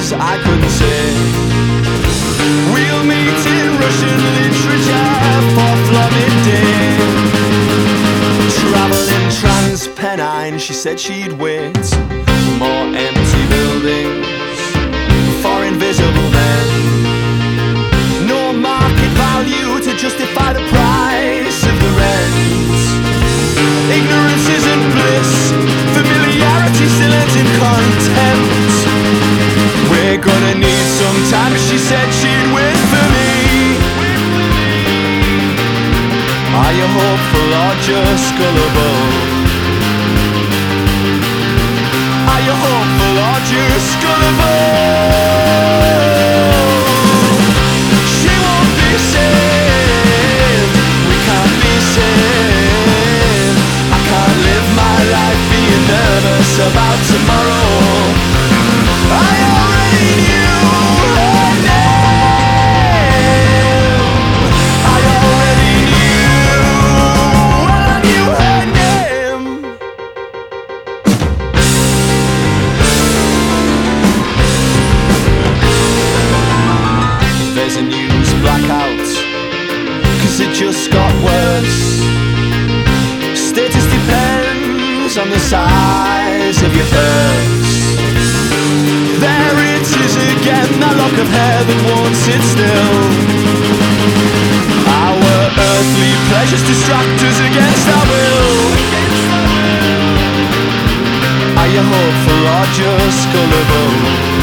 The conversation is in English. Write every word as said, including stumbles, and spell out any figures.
words I couldn't say. We'll meet in Russian literature for Florida. Traveling Transpennine, she said she'd wait for more empty buildings, for invisible men. No market value to justify the price of the rent. Ignorance isn't bliss, familiarity still ends in contempt. We're gonna need some time, she said she'd wait for me. Are you hopeful or just gullible? Are you hopeful or just gullible? She won't be saved, we can't be saved. I can't live my life being nervous about tomorrow. I already knew her name. I already knew, well, I knew her name. There's a news blackout, cause it just got worse. Status depends on the size of your purse. There it is again, that lock of hair that won't sit still. Our earthly pleasures distract us against our will. Are you hopeful or just gullible?